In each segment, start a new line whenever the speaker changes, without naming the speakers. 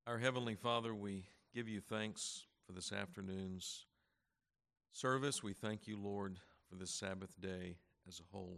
Our Heavenly Father, we give you thanks for this afternoon's service. We thank you, Lord, for this Sabbath day as a whole.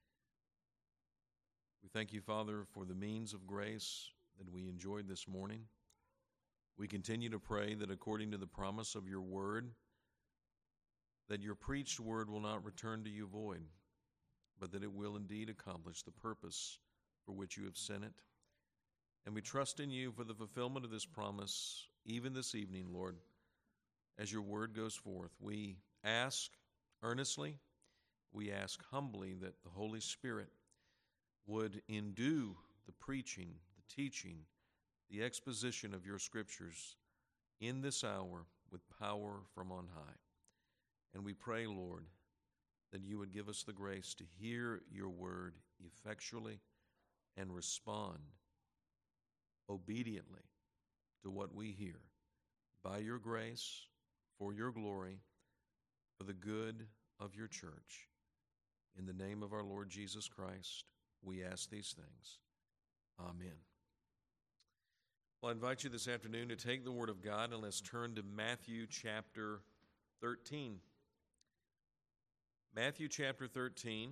We thank you, Father, for the means of grace that we enjoyed this morning. We continue to pray that according to the promise of your word, that your preached word will not return to you void, but that it will indeed accomplish the purpose for which you have sent it. And we trust in you for the fulfillment of this promise, even this evening, Lord, as your word goes forth. We ask earnestly, we ask humbly that the Holy Spirit would endue the preaching, the teaching, the exposition of your scriptures in this hour with power from on high. And we pray, Lord, that you would give us the grace to hear your word effectually and respond obediently to what we hear, by your grace, for your glory, for the good of your church. In the name of our Lord Jesus Christ, we ask these things. Amen. Well, I invite you this afternoon to take the Word of God and let's turn to Matthew chapter 13. Matthew chapter 13.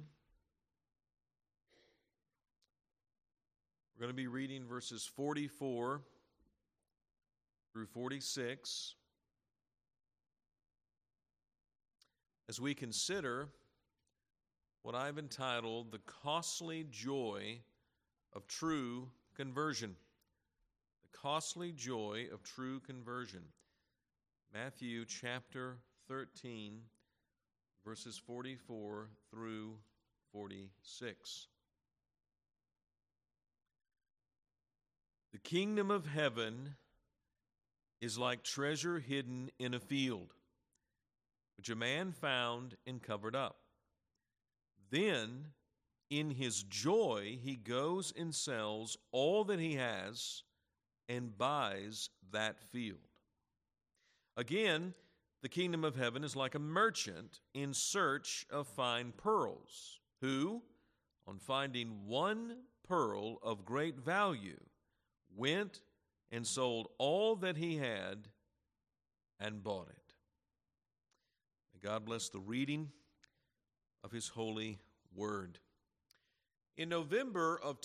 We're going to be reading verses 44 through 46 as we consider what I've entitled the costly joy of true conversion. The costly joy of true conversion. Matthew chapter 13, verses 44 through 46. The kingdom of heaven is like treasure hidden in a field, which a man found and covered up. Then, in his joy, he goes and sells all that he has and buys that field. Again, the kingdom of heaven is like a merchant in search of fine pearls, who, on finding one pearl of great value, went and sold all that he had and bought it. May God bless the reading of his holy word. In November of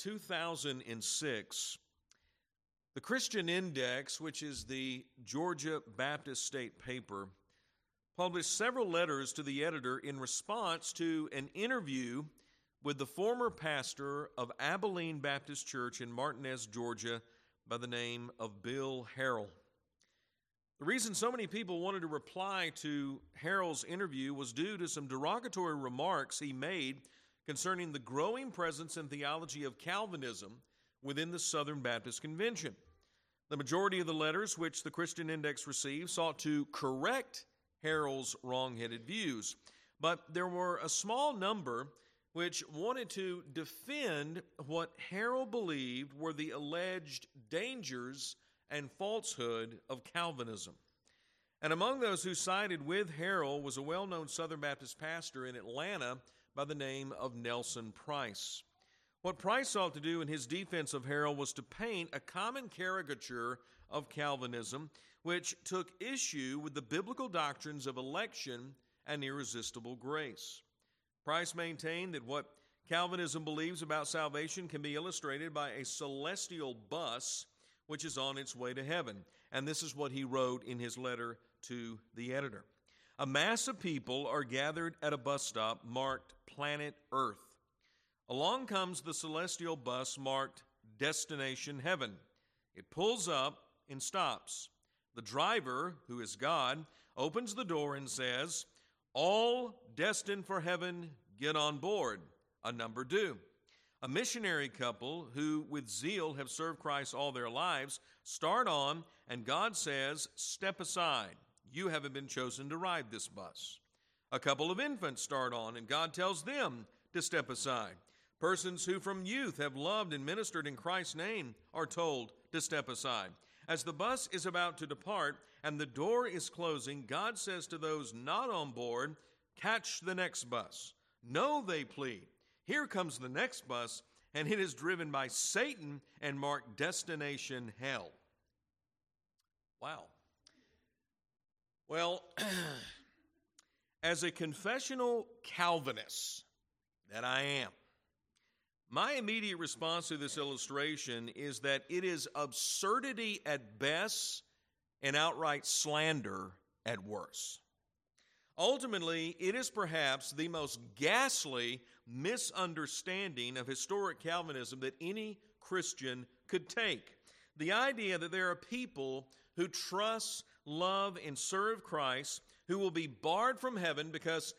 2006, the Christian Index, which is the Georgia Baptist State paper, published several letters to the editor in response to an interview with the former pastor of Abilene Baptist Church in Martinez, Georgia, by the name of Bill Harrell. The reason so many people wanted to reply to Harrell's interview was due to some derogatory remarks he made concerning the growing presence and theology of Calvinism within the Southern Baptist Convention. The majority of the letters which the Christian Index received sought to correct Harrell's wrong-headed views, but there were a small number which wanted to defend what Harrell believed were the alleged dangers and falsehood of Calvinism. And among those who sided with Harrell was a well-known Southern Baptist pastor in Atlanta by the name of Nelson Price. What Price sought to do in his defense of Harrell was to paint a common caricature of Calvinism, which took issue with the biblical doctrines of election and irresistible grace. Price maintained that what Calvinism believes about salvation can be illustrated by a celestial bus which is on its way to heaven. And this is what he wrote in his letter to the editor. A mass of people are gathered at a bus stop marked Planet Earth. Along comes the celestial bus marked Destination Heaven. It pulls up and stops. The driver, who is God, opens the door and says, "All destined for heaven, get on board." A number do. A missionary couple who with zeal have served Christ all their lives start on, and God says, "Step aside. You haven't been chosen to ride this bus." A couple of infants start on, and God tells them to step aside. Persons who from youth have loved and ministered in Christ's name are told to step aside. As the bus is about to depart and the door is closing, God says to those not on board, "Catch the next bus." "No," they plead. "Here comes the next bus, and it is driven by Satan and marked Destination Hell." Wow. Well, as a confessional Calvinist that I am, my immediate response to this illustration is that it is absurdity at best and outright slander at worst. Ultimately, it is perhaps the most ghastly misunderstanding of historic Calvinism that any Christian could take. The idea that there are people who trust, love, and serve Christ who will be barred from heaven because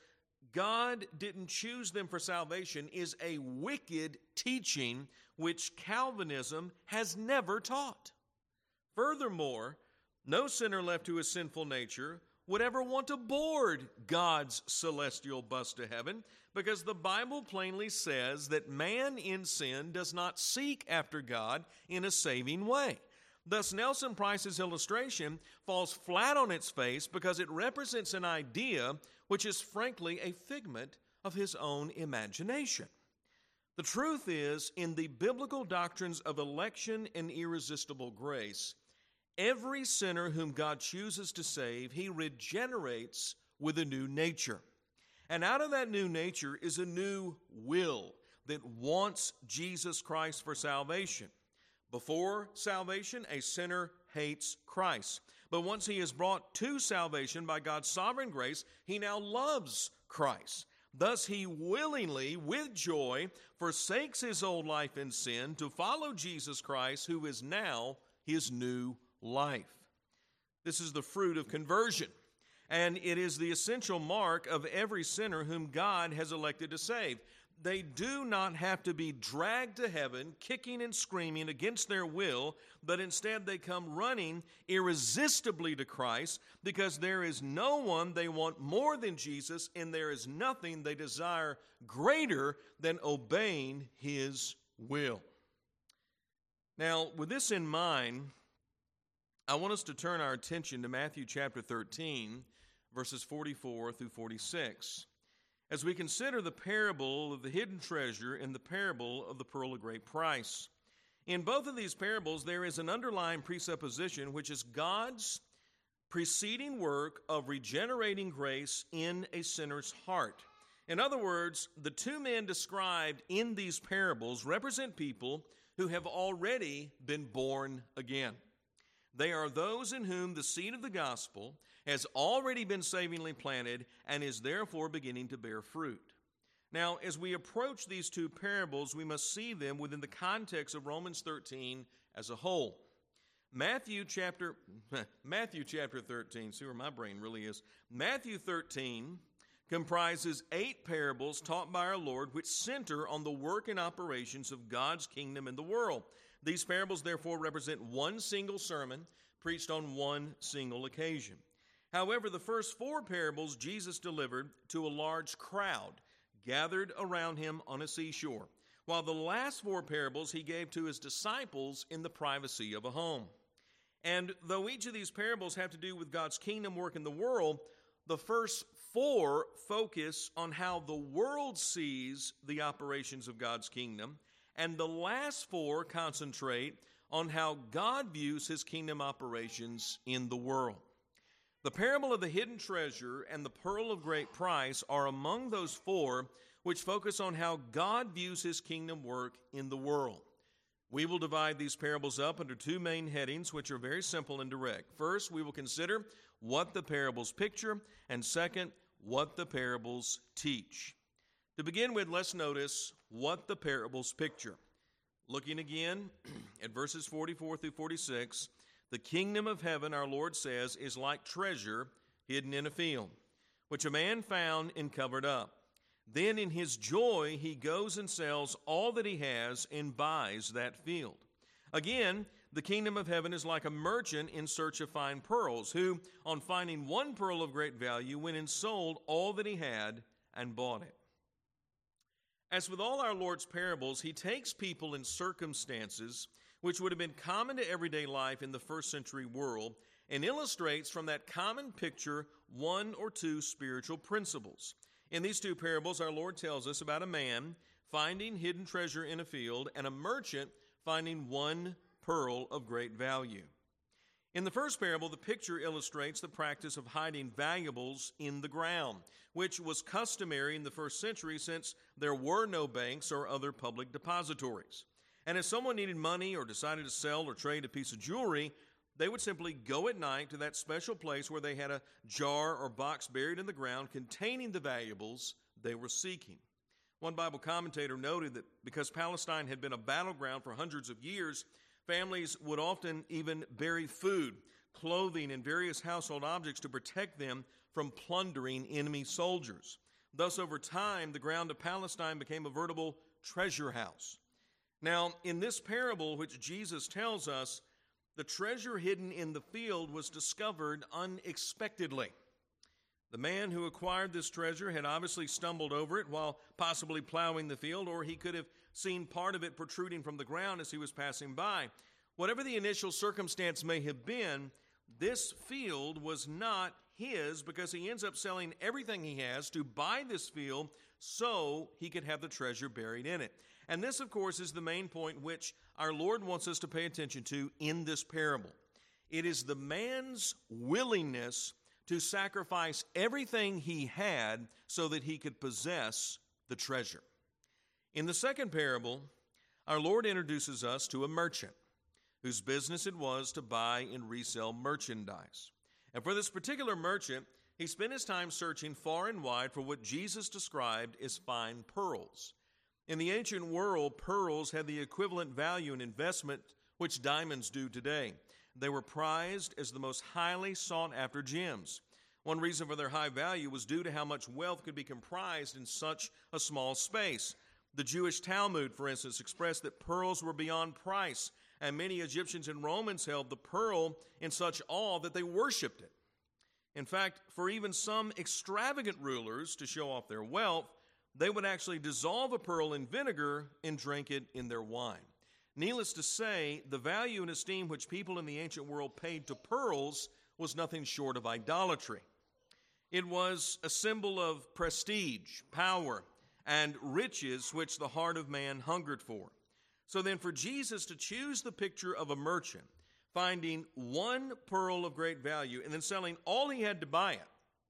God didn't choose them for salvation is a wicked teaching which Calvinism has never taught. Furthermore, no sinner left to his sinful nature would ever want to board God's celestial bus to heaven, because the Bible plainly says that man in sin does not seek after God in a saving way. Thus, Nelson Price's illustration falls flat on its face because it represents an idea which is frankly a figment of his own imagination. The truth is, in the biblical doctrines of election and irresistible grace, every sinner whom God chooses to save, he regenerates with a new nature. And out of that new nature is a new will that wants Jesus Christ for salvation. Before salvation, a sinner hates Christ. But once he is brought to salvation by God's sovereign grace, he now loves Christ. Thus, he willingly, with joy, forsakes his old life in sin to follow Jesus Christ, who is now his new life. This is the fruit of conversion, and it is the essential mark of every sinner whom God has elected to save. They do not have to be dragged to heaven, kicking and screaming against their will, but instead they come running irresistibly to Christ because there is no one they want more than Jesus, and there is nothing they desire greater than obeying his will. Now, with this in mind, I want us to turn our attention to Matthew chapter 13, verses 44 through 46. As we consider the parable of the hidden treasure and the parable of the pearl of great price. In both of these parables, there is an underlying presupposition, which is God's preceding work of regenerating grace in a sinner's heart. In other words, the two men described in these parables represent people who have already been born again. They are those in whom the seed of the gospel has already been savingly planted and is therefore beginning to bear fruit. Now, as we approach these two parables, we must see them within the context of Romans 13 as a whole. Matthew chapter 13, see where my brain really is. Matthew 13 comprises 8 parables taught by our Lord which center on the work and operations of God's kingdom in the world. These parables, therefore, represent one single sermon preached on one single occasion. However, the first 4 parables Jesus delivered to a large crowd gathered around him on a seashore, while the last 4 parables he gave to his disciples in the privacy of a home. And though each of these parables have to do with God's kingdom work in the world, the first 4 focus on how the world sees the operations of God's kingdom, and the last 4 concentrate on how God views his kingdom operations in the world. The parable of the hidden treasure and the pearl of great price are among those 4 which focus on how God views his kingdom work in the world. We will divide these parables up under 2 main headings, which are very simple and direct. First, we will consider what the parables picture, and second, what the parables teach. To begin with, let's notice what the parables picture. Looking again at verses 44 through 46, the kingdom of heaven, our Lord says, is like treasure hidden in a field, which a man found and covered up. Then in his joy he goes and sells all that he has and buys that field. Again, the kingdom of heaven is like a merchant in search of fine pearls, who, on finding one pearl of great value, went and sold all that he had and bought it. As with all our Lord's parables, he takes people in circumstances which would have been common to everyday life in the first century world and illustrates from that common picture 1 or 2 spiritual principles. In these 2 parables, our Lord tells us about a man finding hidden treasure in a field and a merchant finding one pearl of great value. In the first parable, the picture illustrates the practice of hiding valuables in the ground, which was customary in the first century since there were no banks or other public depositories. And if someone needed money or decided to sell or trade a piece of jewelry, they would simply go at night to that special place where they had a jar or box buried in the ground containing the valuables they were seeking. One Bible commentator noted that because Palestine had been a battleground for hundreds of years, families would often even bury food, clothing, and various household objects to protect them from plundering enemy soldiers. Thus, over time, the ground of Palestine became a veritable treasure house. Now, in this parable, which Jesus tells us, the treasure hidden in the field was discovered unexpectedly. The man who acquired this treasure had obviously stumbled over it while possibly plowing the field, or he could have seen part of it protruding from the ground as he was passing by. Whatever the initial circumstance may have been, this field was not his because he ends up selling everything he has to buy this field so he could have the treasure buried in it. And this, of course, is the main point which our Lord wants us to pay attention to in this parable. It is the man's willingness to sacrifice everything he had so that he could possess the treasure. In the second parable, our Lord introduces us to a merchant whose business it was to buy and resell merchandise. And for this particular merchant, he spent his time searching far and wide for what Jesus described as fine pearls. In the ancient world, pearls had the equivalent value and investment which diamonds do today. They were prized as the most highly sought-after gems. One reason for their high value was due to how much wealth could be comprised in such a small space. The Jewish Talmud, for instance, expressed that pearls were beyond price, and many Egyptians and Romans held the pearl in such awe that they worshipped it. In fact, for even some extravagant rulers to show off their wealth, they would actually dissolve a pearl in vinegar and drink it in their wine. Needless to say, the value and esteem which people in the ancient world paid to pearls was nothing short of idolatry. It was a symbol of prestige, power, and riches which the heart of man hungered for. So then for Jesus to choose the picture of a merchant, finding one pearl of great value and then selling all he had to buy it,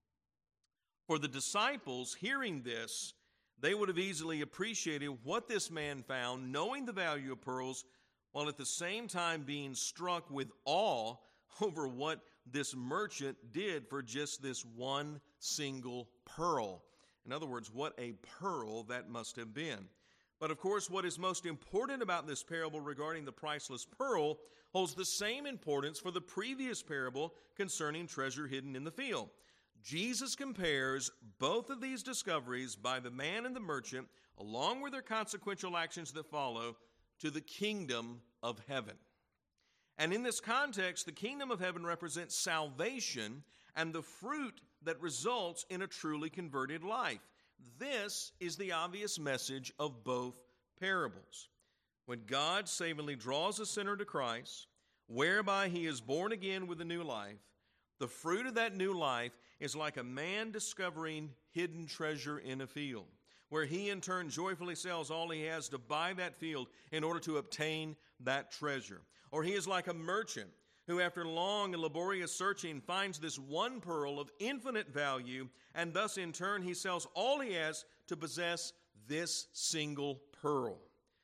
for the disciples hearing this, they would have easily appreciated what this man found, knowing the value of pearls, while at the same time being struck with awe over what this merchant did for just this one single pearl. In other words, what a pearl that must have been. But of course, what is most important about this parable regarding the priceless pearl holds the same importance for the previous parable concerning treasure hidden in the field. Jesus compares both of these discoveries by the man and the merchant, along with their consequential actions that follow, to the kingdom of heaven. And in this context, the kingdom of heaven represents salvation and the fruit that results in a truly converted life. This is the obvious message of both parables. When God savingly draws a sinner to Christ, whereby he is born again with a new life, the fruit of that new life is like a man discovering hidden treasure in a field, where he in turn joyfully sells all he has to buy that field in order to obtain that treasure. Or he is like a merchant who, after long and laborious searching, finds this one pearl of infinite value, and thus in turn he sells all he has to possess this single pearl.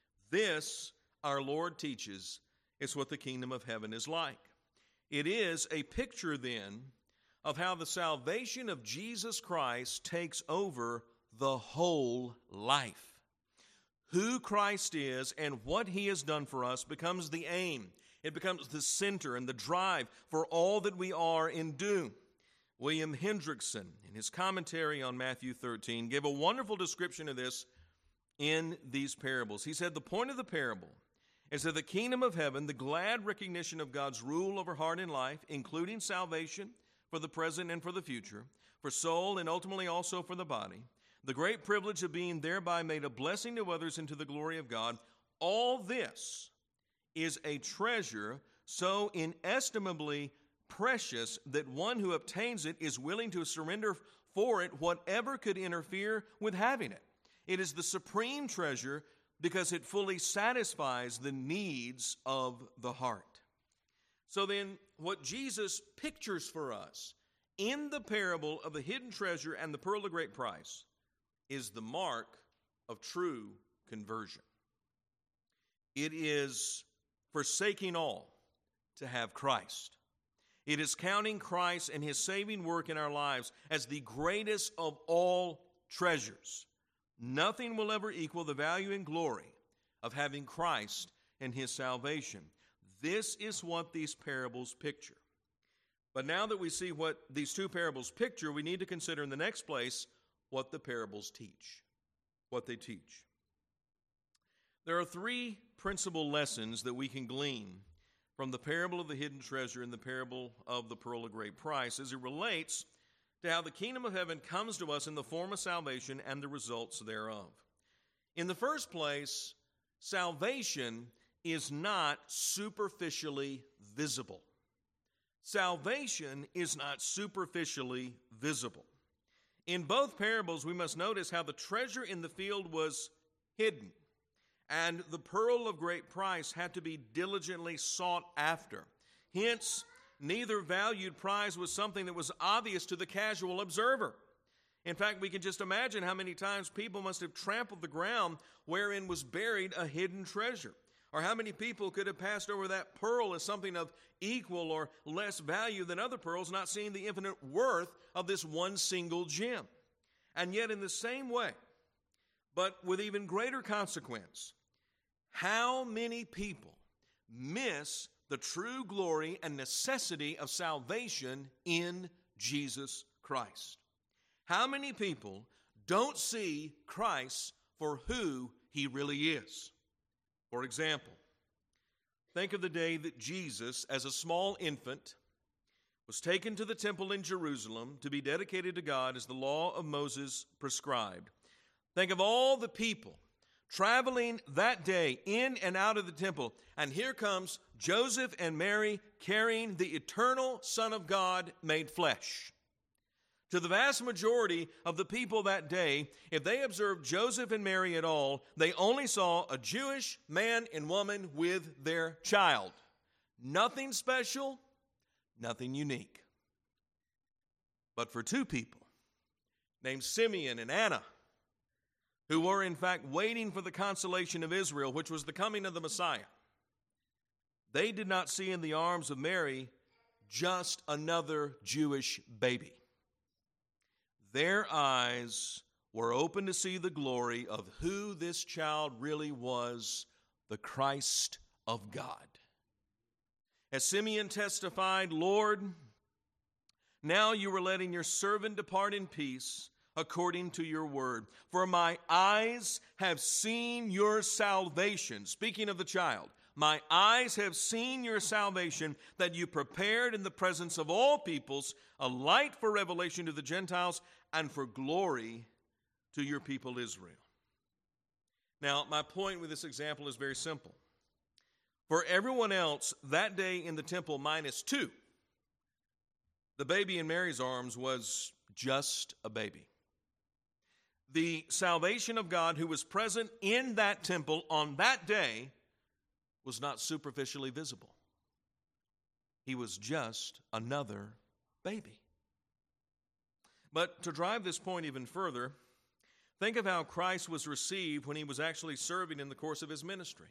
This, our Lord teaches, is what the kingdom of heaven is like. It is a picture then of how the salvation of Jesus Christ takes over the whole life. Who Christ is and what he has done for us becomes the aim. It becomes the center and the drive for all that we are and do. William Hendrickson, in his commentary on Matthew 13, gave a wonderful description of this in these parables. He said, the point of the parable is that the kingdom of heaven, the glad recognition of God's rule over heart and life, including salvation for the present and for the future, for soul and ultimately also for the body, the great privilege of being thereby made a blessing to others and to the glory of God, all this is a treasure so inestimably precious that one who obtains it is willing to surrender for it whatever could interfere with having it. It is the supreme treasure because it fully satisfies the needs of the heart. So then, what Jesus pictures for us in the parable of the hidden treasure and the pearl of great price is the mark of true conversion. It is forsaking all to have Christ. It is counting Christ and his saving work in our lives as the greatest of all treasures. Nothing will ever equal the value and glory of having Christ and his salvation. This is what these parables picture. But now that we see what these two parables picture, we need to consider in the next place what the parables teach, what they teach. There are three principal lessons that we can glean from the parable of the hidden treasure and the parable of the pearl of great price as it relates to how the kingdom of heaven comes to us in the form of salvation and the results thereof. In the first place, salvation is not superficially visible. Salvation is not superficially visible. In both parables, we must notice how the treasure in the field was hidden, and the pearl of great price had to be diligently sought after. Hence, neither valued prize was something that was obvious to the casual observer. In fact, we can just imagine how many times people must have trampled the ground wherein was buried a hidden treasure. Or how many people could have passed over that pearl as something of equal or less value than other pearls, not seeing the infinite worth of this one single gem. And yet in the same way, but with even greater consequence, how many people miss the true glory and necessity of salvation in Jesus Christ? How many people don't see Christ for who he really is? For example, think of the day that Jesus, as a small infant, was taken to the temple in Jerusalem to be dedicated to God as the law of Moses prescribed. Think of all the people traveling that day in and out of the temple, and here comes Joseph and Mary carrying the eternal Son of God made flesh. To the vast majority of the people that day, if they observed Joseph and Mary at all, they only saw a Jewish man and woman with their child. Nothing special, nothing unique. But for two people named Simeon and Anna, who were in fact waiting for the consolation of Israel, which was the coming of the Messiah, they did not see in the arms of Mary just another Jewish baby. Their eyes were open to see the glory of who this child really was, the Christ of God. As Simeon testified, "Lord, now you are letting your servant depart in peace according to your word. For my eyes have seen your salvation." Speaking of the child, "My eyes have seen your salvation that you prepared in the presence of all peoples, a light for revelation to the Gentiles and for glory to your people Israel." Now, my point with this example is very simple. For everyone else, that day in the temple minus two, the baby in Mary's arms was just a baby. The salvation of God who was present in that temple on that day was not superficially visible. He was just another baby. But to drive this point even further, think of how Christ was received when he was actually serving in the course of his ministry.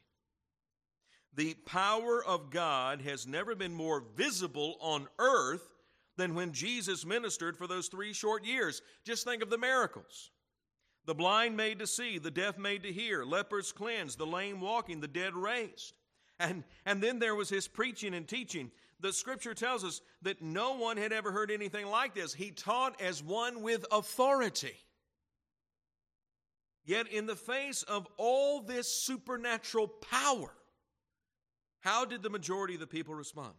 The power of God has never been more visible on earth than when Jesus ministered for those 3 short years. Just think of the miracles. The blind made to see, the deaf made to hear, lepers cleansed, the lame walking, the dead raised. And then there was his preaching and teaching. The scripture tells us that no one had ever heard anything like this. He taught as one with authority. Yet in the face of all this supernatural power, how did the majority of the people respond?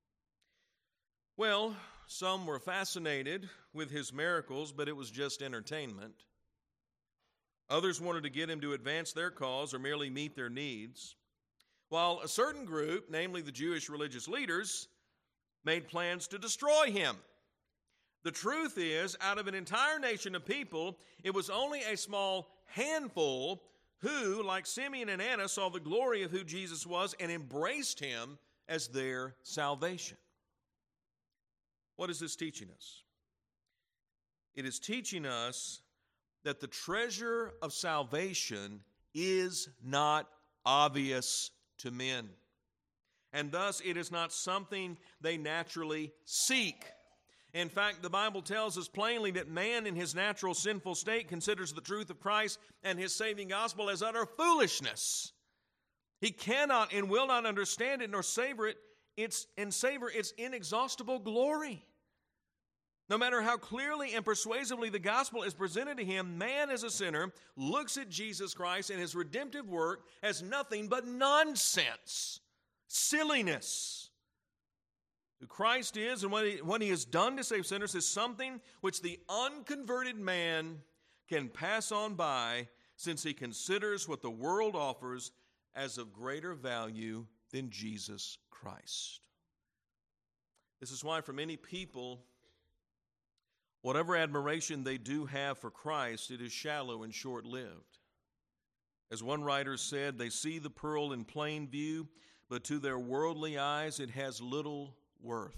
Well, some were fascinated with his miracles, but it was just entertainment. Others wanted to get him to advance their cause or merely meet their needs, while a certain group, namely the Jewish religious leaders, made plans to destroy him. The truth is, out of an entire nation of people, it was only a small handful who, like Simeon and Anna, saw the glory of who Jesus was and embraced him as their salvation. What is this teaching us? It is teaching us that the treasure of salvation is not obvious to men, and thus it is not something they naturally seek. In fact, the Bible tells us plainly that man in his natural sinful state considers the truth of Christ and his saving gospel as utter foolishness. He cannot and will not understand it nor savor its inexhaustible glory. No matter how clearly and persuasively the gospel is presented to him, man as a sinner looks at Jesus Christ and his redemptive work as nothing but nonsense, silliness. Who Christ is and what he has done to save sinners is something which the unconverted man can pass on by, since he considers what the world offers as of greater value than Jesus Christ. This is why for many people, whatever admiration they do have for Christ, it is shallow and short-lived. As one writer said, they see the pearl in plain view, but to their worldly eyes it has little worth.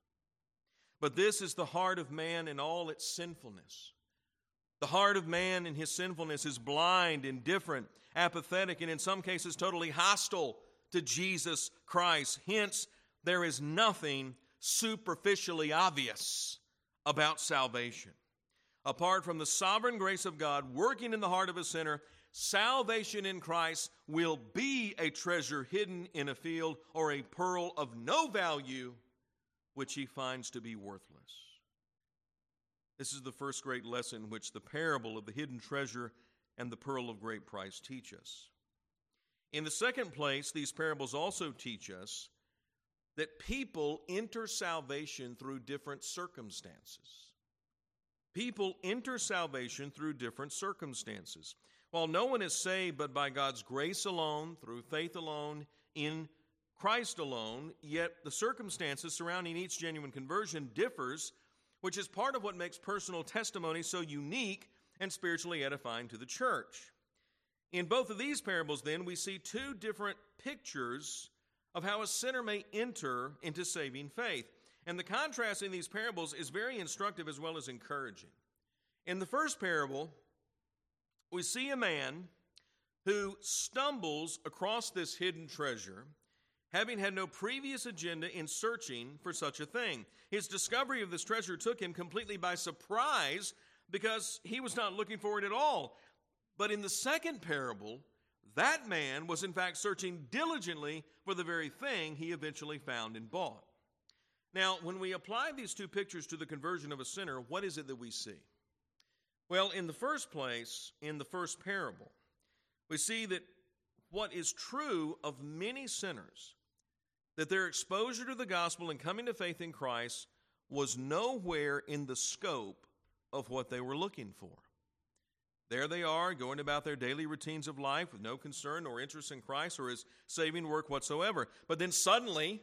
But this is the heart of man in all its sinfulness. The heart of man in his sinfulness is blind, indifferent, apathetic, and in some cases totally hostile to Jesus Christ. Hence, there is nothing superficially obvious about salvation. Apart from the sovereign grace of God working in the heart of a sinner, salvation in Christ will be a treasure hidden in a field or a pearl of no value, which he finds to be worthless. This is the first great lesson which the parable of the hidden treasure and the pearl of great price teach us. In the second place, these parables also teach us that people enter salvation through different circumstances. People enter salvation through different circumstances. While no one is saved but by God's grace alone, through faith alone, in Christ alone, yet the circumstances surrounding each genuine conversion differs, which is part of what makes personal testimony so unique and spiritually edifying to the church. In both of these parables, then, we see two different pictures of how a sinner may enter into saving faith. And the contrast in these parables is very instructive as well as encouraging. In the first parable, we see a man who stumbles across this hidden treasure, having had no previous agenda in searching for such a thing. His discovery of this treasure took him completely by surprise because he was not looking for it at all. But in the second parable, that man was in fact searching diligently for the very thing he eventually found and bought. Now, when we apply these two pictures to the conversion of a sinner, what is it that we see? Well, in the first place, in the first parable, we see that what is true of many sinners, that their exposure to the gospel and coming to faith in Christ was nowhere in the scope of what they were looking for. There they are, going about their daily routines of life with no concern or interest in Christ or his saving work whatsoever. But then suddenly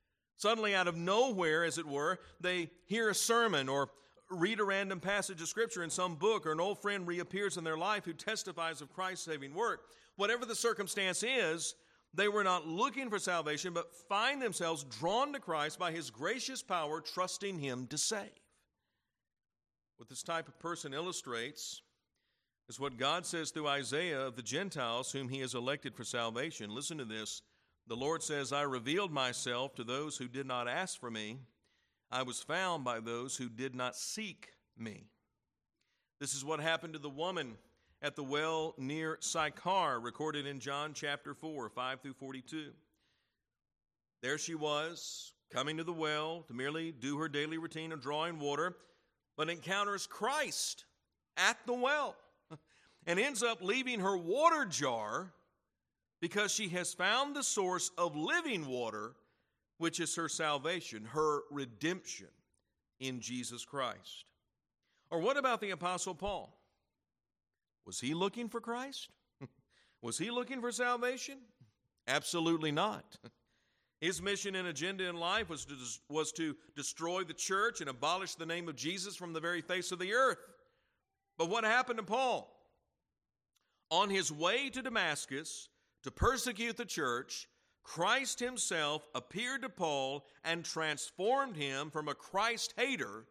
out of nowhere, as it were, they hear a sermon or read a random passage of Scripture in some book, or an old friend reappears in their life who testifies of Christ's saving work. Whatever the circumstance is, they were not looking for salvation, but find themselves drawn to Christ by his gracious power, trusting him to save. What this type of person illustrates is what God says through Isaiah of the Gentiles whom he has elected for salvation. Listen to this. The Lord says, I revealed myself to those who did not ask for me. I was found by those who did not seek me. This is what happened to the woman at the well near Sychar, recorded in John chapter 4, 5 through 42. There she was, coming to the well to merely do her daily routine of drawing water, but encounters Christ at the well and ends up leaving her water jar because she has found the source of living water, which is her salvation, her redemption in Jesus Christ. Or what about the Apostle Paul? Was he looking for Christ? Was he looking for salvation? Absolutely not. His mission and agenda in life was to destroy the church and abolish the name of Jesus from the very face of the earth. But what happened to Paul? On his way to Damascus to persecute the church, Christ himself appeared to Paul and transformed him from a Christ hater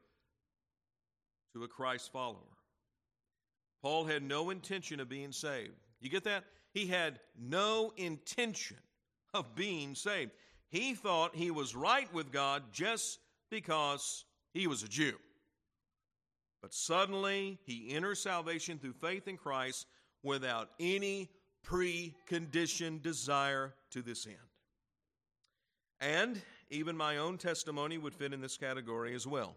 to a Christ follower. Paul had no intention of being saved. You get that? He had no intention of being saved. He thought he was right with God just because he was a Jew. But suddenly, he enters salvation through faith in Christ without any preconditioned desire to this end. And even my own testimony would fit in this category as well.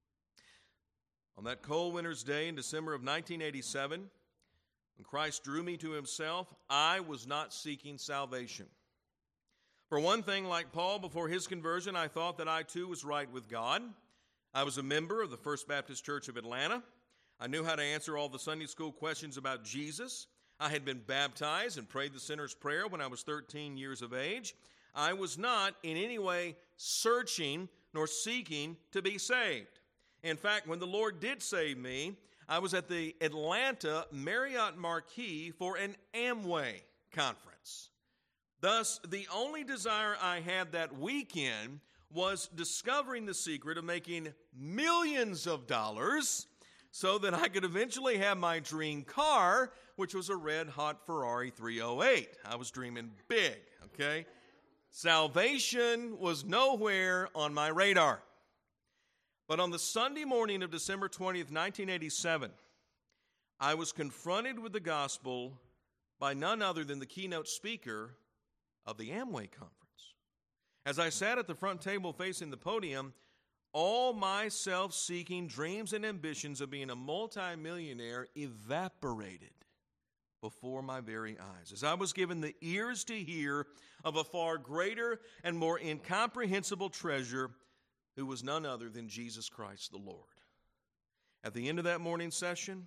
On that cold winter's day in December of 1987, when Christ drew me to himself, I was not seeking salvation. For one thing, like Paul before his conversion, I thought that I too was right with God. I was a member of the First Baptist Church of Atlanta. I knew how to answer all the Sunday school questions about Jesus. I had been baptized and prayed the sinner's prayer when I was 13 years of age. I was not in any way searching nor seeking to be saved. In fact, when the Lord did save me, I was at the Atlanta Marriott Marquis for an Amway conference. Thus, the only desire I had that weekend was discovering the secret of making millions of dollars so that I could eventually have my dream car, which was a red-hot Ferrari 308. I was dreaming big, okay? Salvation was nowhere on my radar. But on the Sunday morning of December 20th, 1987, I was confronted with the gospel by none other than the keynote speaker of the Amway conference. As I sat at the front table facing the podium, all my self-seeking dreams and ambitions of being a multimillionaire evaporated before my very eyes, as I was given the ears to hear of a far greater and more incomprehensible treasure who was none other than Jesus Christ the Lord. At the end of that morning session,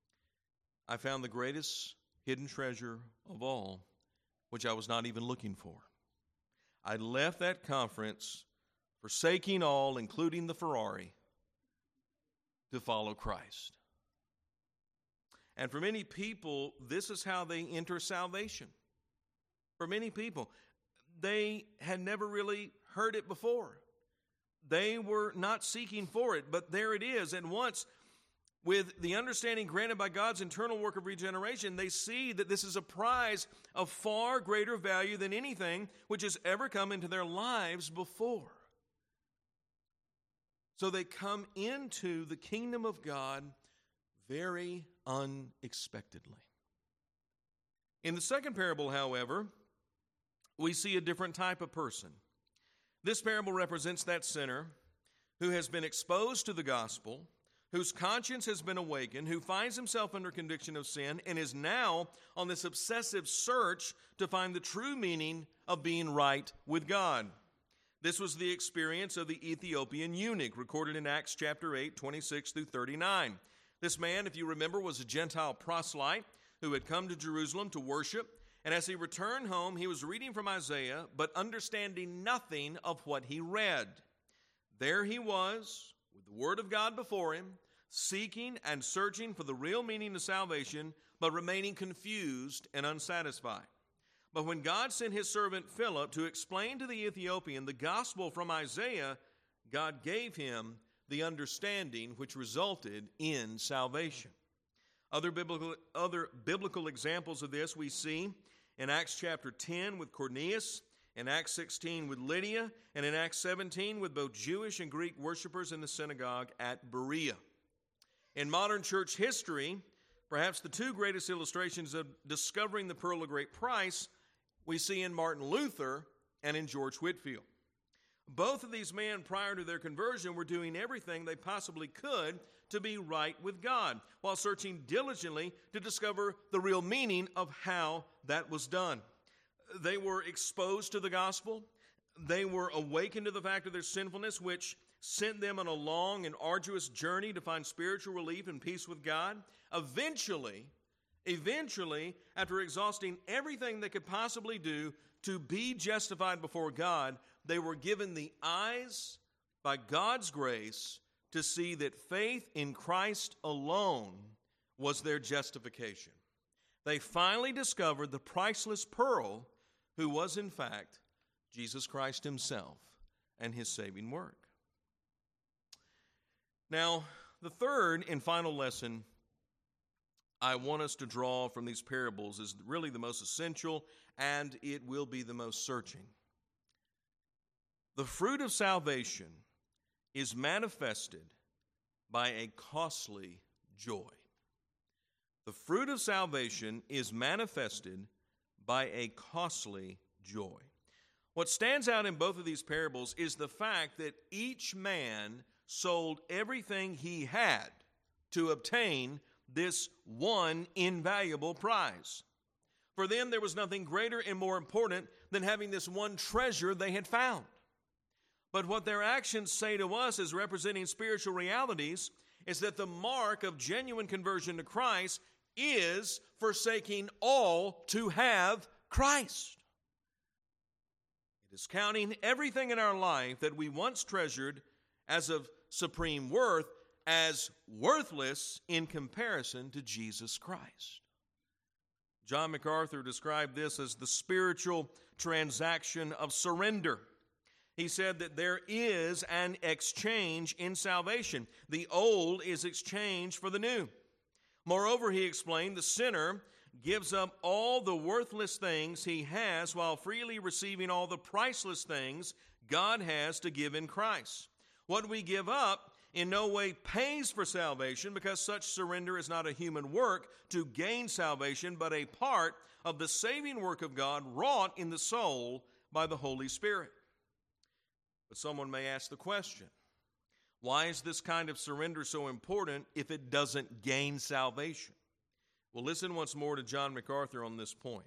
I found the greatest hidden treasure of all, which I was not even looking for. I left that conference forsaking all, including the Ferrari, to follow Christ. And for many people, this is how they enter salvation. For many people, they had never really heard it before. They were not seeking for it, but there it is. And once, with the understanding granted by God's internal work of regeneration, they see that this is a prize of far greater value than anything which has ever come into their lives before. So they come into the kingdom of God very unexpectedly. In the second parable, however, we see a different type of person. This parable represents that sinner who has been exposed to the gospel, whose conscience has been awakened, who finds himself under conviction of sin, and is now on this obsessive search to find the true meaning of being right with God. This was the experience of the Ethiopian eunuch, recorded in Acts chapter 8, 26 through 39. This man, if you remember, was a Gentile proselyte who had come to Jerusalem to worship. And as he returned home, he was reading from Isaiah, but understanding nothing of what he read. There he was, with the word of God before him, seeking and searching for the real meaning of salvation, but remaining confused and unsatisfied. But when God sent his servant Philip to explain to the Ethiopian the gospel from Isaiah, God gave him the understanding which resulted in salvation. Other biblical examples of this we see in Acts chapter 10 with Cornelius, in Acts 16 with Lydia, and in Acts 17 with both Jewish and Greek worshipers in the synagogue at Berea. In modern church history, perhaps the two greatest illustrations of discovering the pearl of great price we see in Martin Luther and in George Whitefield. Both of these men, prior to their conversion, were doing everything they possibly could to be right with God, while searching diligently to discover the real meaning of how that was done. They were exposed to the gospel. They were awakened to the fact of their sinfulness, which sent them on a long and arduous journey to find spiritual relief and peace with God. Eventually, after exhausting everything they could possibly do to be justified before God, they were given the eyes by God's grace to see that faith in Christ alone was their justification. They finally discovered the priceless pearl, who was in fact Jesus Christ himself and his saving work. Now, the third and final lesson I want us to draw from these parables is really the most essential, and it will be the most searching. The fruit of salvation is manifested by a costly joy. The fruit of salvation is manifested by a costly joy. What stands out in both of these parables is the fact that each man sold everything he had to obtain this one invaluable prize. For them, there was nothing greater and more important than having this one treasure they had found. But what their actions say to us as representing spiritual realities is that the mark of genuine conversion to Christ is forsaking all to have Christ. It is counting everything in our life that we once treasured as of supreme worth as worthless in comparison to Jesus Christ. John MacArthur described this as the spiritual transaction of surrender. He said that there is an exchange in salvation. The old is exchanged for the new. Moreover, he explained, the sinner gives up all the worthless things he has while freely receiving all the priceless things God has to give in Christ. What we give up in no way pays for salvation, because such surrender is not a human work to gain salvation, but a part of the saving work of God wrought in the soul by the Holy Spirit. But someone may ask the question, why is this kind of surrender so important if it doesn't gain salvation? Well, listen once more to John MacArthur on this point.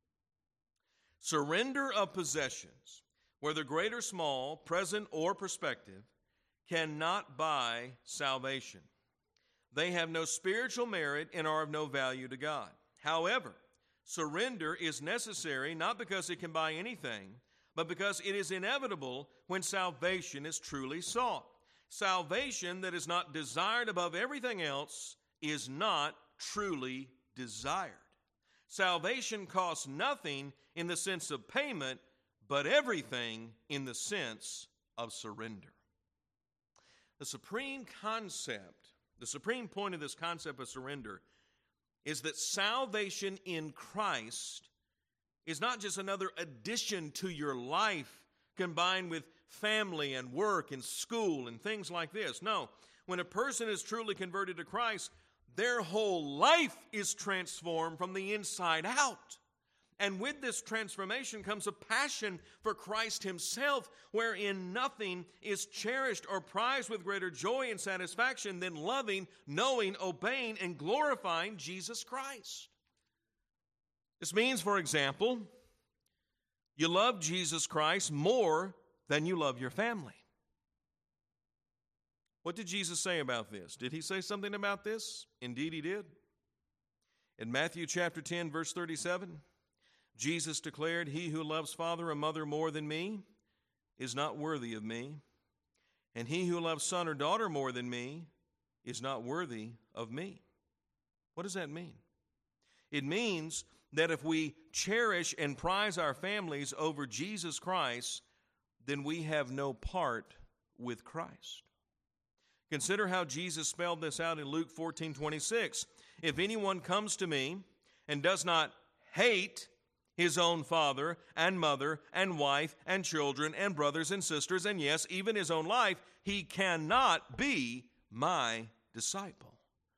Surrender of possessions, whether great or small, present or prospective, cannot buy salvation. They have no spiritual merit and are of no value to God. However, surrender is necessary not because it can buy anything, but because it is inevitable when salvation is truly sought. Salvation that is not desired above everything else is not truly desired. Salvation costs nothing in the sense of payment, but everything in the sense of surrender. The supreme point of this concept of surrender is that salvation in Christ is not just another addition to your life combined with family and work and school and things like this. No, when a person is truly converted to Christ, their whole life is transformed from the inside out. And with this transformation comes a passion for Christ himself, wherein nothing is cherished or prized with greater joy and satisfaction than loving, knowing, obeying, and glorifying Jesus Christ. This means, for example, you love Jesus Christ more than you love your family. What did Jesus say about this? Did he say something about this? Indeed, he did. In Matthew chapter 10, verse 37, Jesus declared, "He who loves father or mother more than me is not worthy of me, and he who loves son or daughter more than me is not worthy of me." What does that mean? It means that if we cherish and prize our families over Jesus Christ, then we have no part with Christ. Consider how Jesus spelled this out in Luke 14:26. "If anyone comes to me and does not hate his own father and mother and wife and children and brothers and sisters, and yes, even his own life, he cannot be my disciple."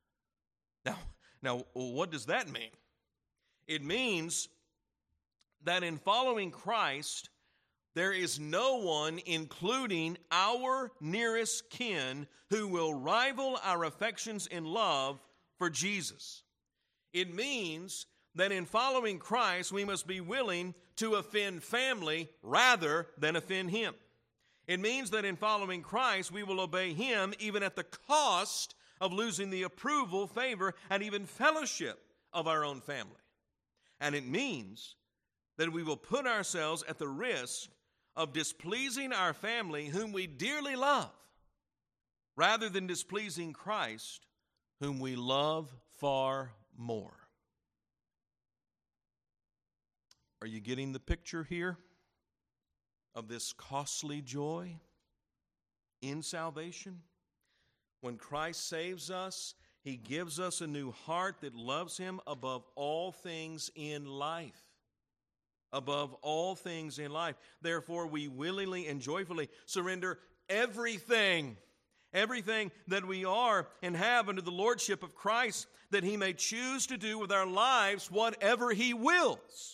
Now, what does that mean? It means that in following Christ, there is no one, including our nearest kin, who will rival our affections in love for Jesus. It means that in following Christ, we must be willing to offend family rather than offend him. It means that in following Christ, we will obey him even at the cost of losing the approval, favor, and even fellowship of our own family. And it means that we will put ourselves at the risk of displeasing our family, whom we dearly love, rather than displeasing Christ, whom we love far more. Are you getting the picture here? of this costly joy in salvation? When Christ saves us, He gives us a new heart that loves Him above all things in life. Above all things in life. Therefore, we willingly and joyfully surrender everything that we are and have under the lordship of Christ, that He may choose to do with our lives whatever He wills.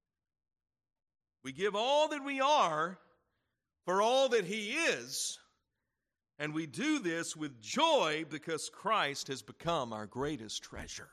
We give all that we are for all that He is, and we do this with joy because Christ has become our greatest treasure.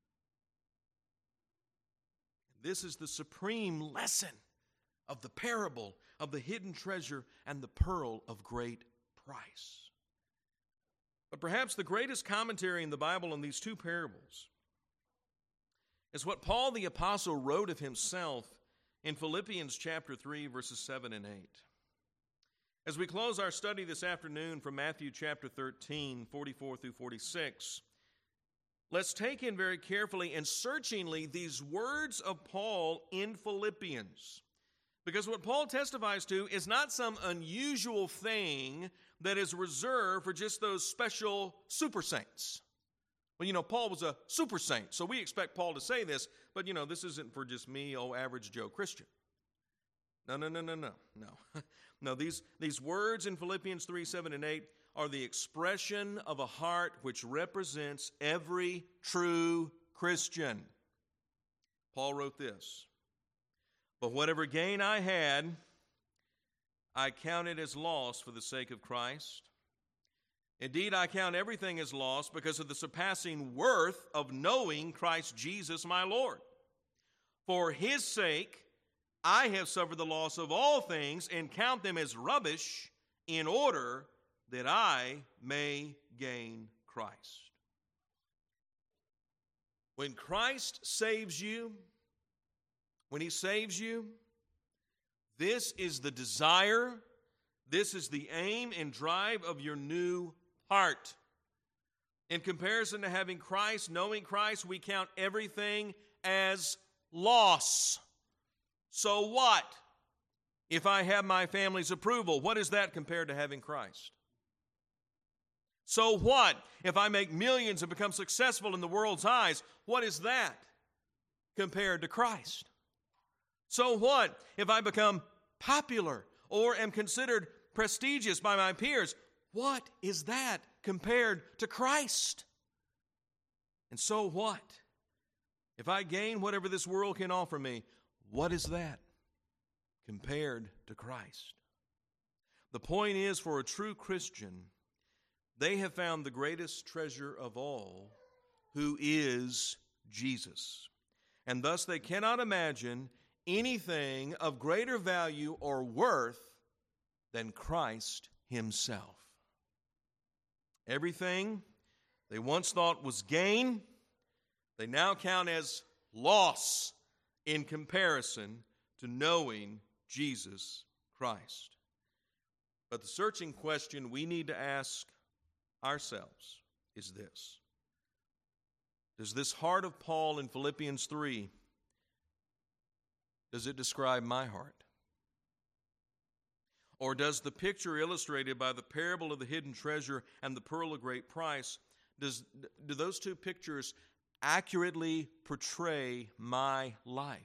This is the supreme lesson of the parable of the hidden treasure and the pearl of great price. But perhaps the greatest commentary in the Bible on these two parables is what Paul the Apostle wrote of himself in Philippians chapter 3, verses 7 and 8. As we close our study this afternoon from Matthew chapter 13, 44 through 46, let's take in very carefully and searchingly these words of Paul in Philippians. Because what Paul testifies to is not some unusual thing that is reserved for just those special super saints. Well, Paul was a super saint, so we expect Paul to say this, but, this isn't for just me, average Joe Christian. No. No, these words in Philippians 3, 7, and 8 are the expression of a heart which represents every true Christian. Paul wrote this: "But whatever gain I had, I counted as loss for the sake of Christ. Indeed, I count everything as loss because of the surpassing worth of knowing Christ Jesus my Lord. For His sake, I have suffered the loss of all things and count them as rubbish in order that I may gain Christ." When Christ saves you, when He saves you, this is the desire, this is the aim and drive of your new heart. In comparison to having Christ, knowing Christ, we count everything as loss. So what? If I have my family's approval, what is that compared to having Christ? So what? If I make millions and become successful in the world's eyes, what is that compared to Christ? So what? If I become popular or am considered prestigious by my peers, what is that compared to Christ? And so what? If I gain whatever this world can offer me, what is that compared to Christ? The point is, for a true Christian, they have found the greatest treasure of all, who is Jesus. And thus they cannot imagine anything of greater value or worth than Christ Himself. Everything they once thought was gain, they now count as loss in comparison to knowing Jesus Christ. But the searching question we need to ask ourselves is this: does this heart of Paul in Philippians 3, does it describe my heart? Or does the picture illustrated by the parable of the hidden treasure and the pearl of great price, do those two pictures accurately portray my life?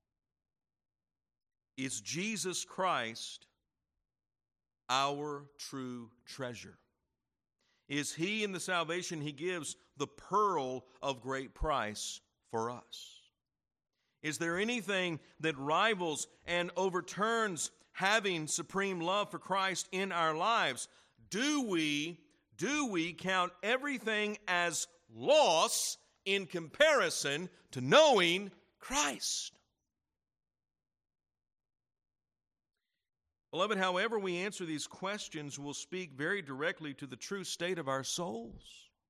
Is Jesus Christ our true treasure? Is He, in the salvation He gives, the pearl of great price for us? Is there anything that rivals and overturns having supreme love for Christ in our lives? Do we count everything as loss in comparison to knowing Christ? Beloved, however we answer these questions will speak very directly to the true state of our souls.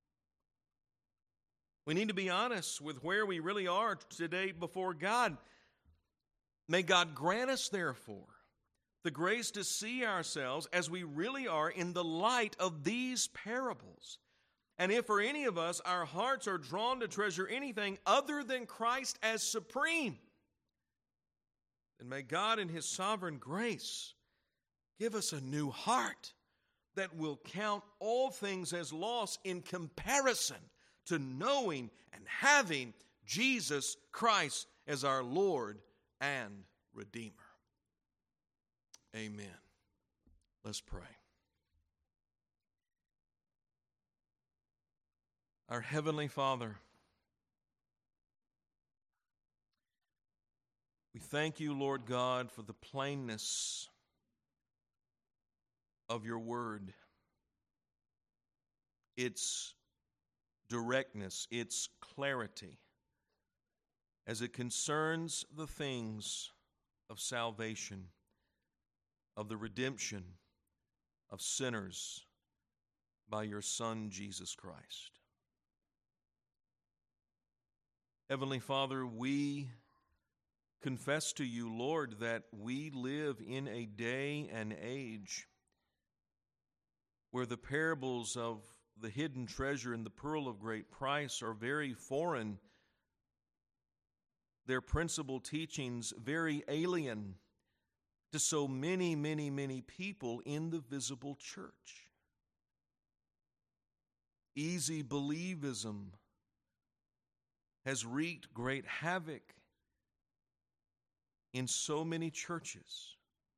We need to be honest with where we really are today before God. May God grant us, therefore, the grace to see ourselves as we really are in the light of these parables. And if for any of us our hearts are drawn to treasure anything other than Christ as supreme, then may God in His sovereign grace Give us a new heart that will count all things as loss in comparison to knowing and having Jesus Christ as our Lord and Redeemer. Amen. Let's pray. Our Heavenly Father, we thank you, Lord God, for the plainness of your word, its directness, its clarity, as it concerns the things of salvation, of the redemption of sinners by your Son, Jesus Christ. Heavenly Father, we confess to you, Lord, that we live in a day and age where the parables of the hidden treasure and the pearl of great price are very foreign, their principal teachings very alien to so many, many, many people in the visible church. Easy believism has wreaked great havoc in so many churches,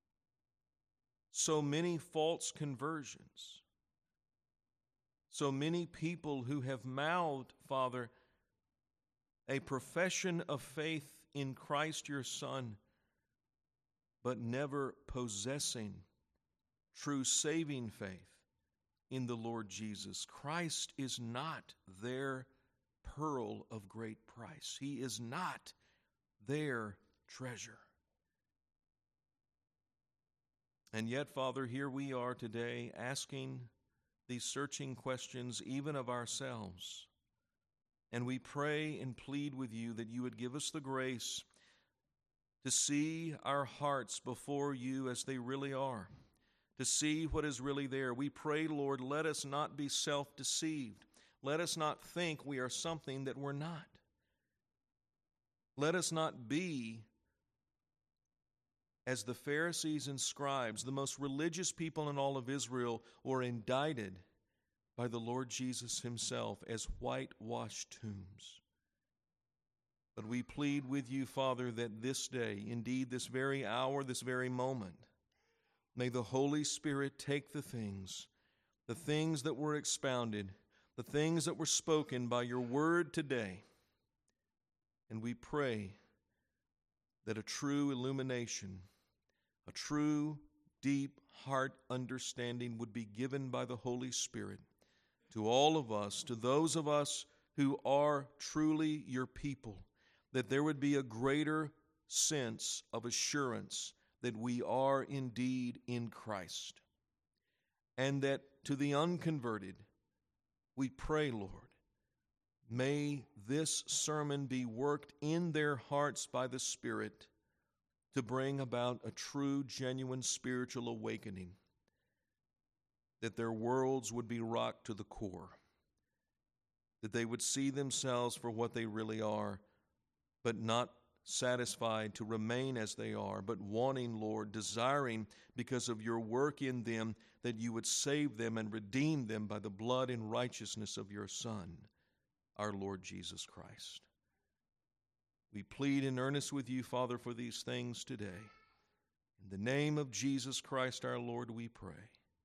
so many false conversions, so many people who have mouthed, Father, a profession of faith in Christ your Son, but never possessing true saving faith in the Lord Jesus. Christ is not their pearl of great price. He is not their treasure. And yet, Father, here we are today asking these searching questions even of ourselves. And we pray and plead with you that you would give us the grace to see our hearts before you as they really are, to see what is really there. We pray, Lord, let us not be self-deceived. Let us not think we are something that we're not. Let us not be as the Pharisees and scribes, the most religious people in all of Israel, were indicted by the Lord Jesus himself as whitewashed tombs. But we plead with you, Father, that this day, indeed this very hour, this very moment, may the Holy Spirit take the things that were expounded, the things that were spoken by your word today, and we pray that a true illumination, a true deep heart understanding would be given by the Holy Spirit to all of us, to those of us who are truly your people, that there would be a greater sense of assurance that we are indeed in Christ. And that to the unconverted, we pray, Lord, may this sermon be worked in their hearts by the Spirit to bring about a true, genuine spiritual awakening, that their worlds would be rocked to the core, that they would see themselves for what they really are, but not satisfied to remain as they are, but wanting, Lord, desiring because of your work in them that you would save them and redeem them by the blood and righteousness of your Son, our Lord Jesus Christ. We plead in earnest with you, Father, for these things today. In the name of Jesus Christ our Lord we pray.